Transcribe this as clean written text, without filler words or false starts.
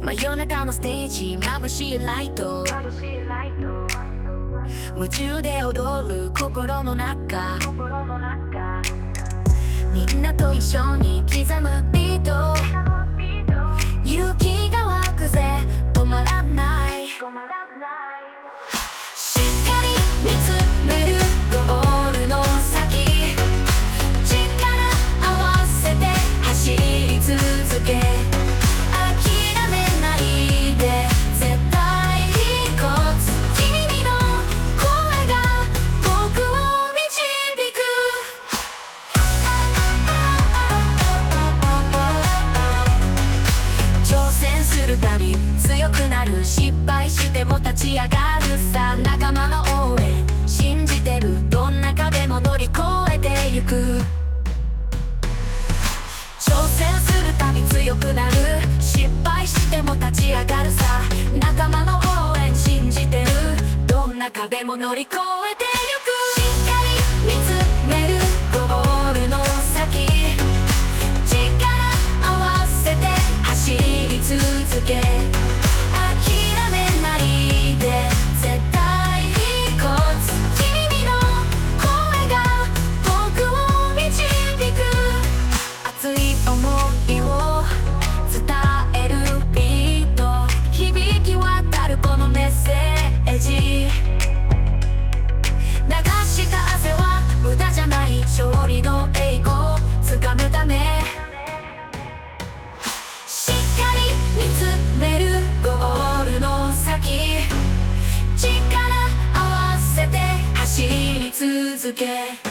真夜中のステージ、眩しいライト、夢中で踊る心の中、みんなと一緒に刻むビート、勇気が湧くぜ、止まらない。しっかり見つめるゴールの先、力合わせて走り続け、諦めないで絶対に勝つ。君の声が僕を導く。挑戦するたび強くなる、失敗しても立ち上がるさ。仲間の応援信じてる、どんな壁も乗り越えてゆく。挑戦するたび強くなる、失敗しても立ち上がるさ。仲間の応援信じてる、どんな壁も乗り越えてゆく。しっかり見つめるゴールの先、力合わせて走り続け、諦めないで絶対に勝つ。君の声が僕を導く。熱い想いを伝えるビート、響き渡るこのメッセージ。流した汗は無駄じゃない、勝利の栄光をつかむため。しっかり見つめるゴールの先、力合わせて走り続け。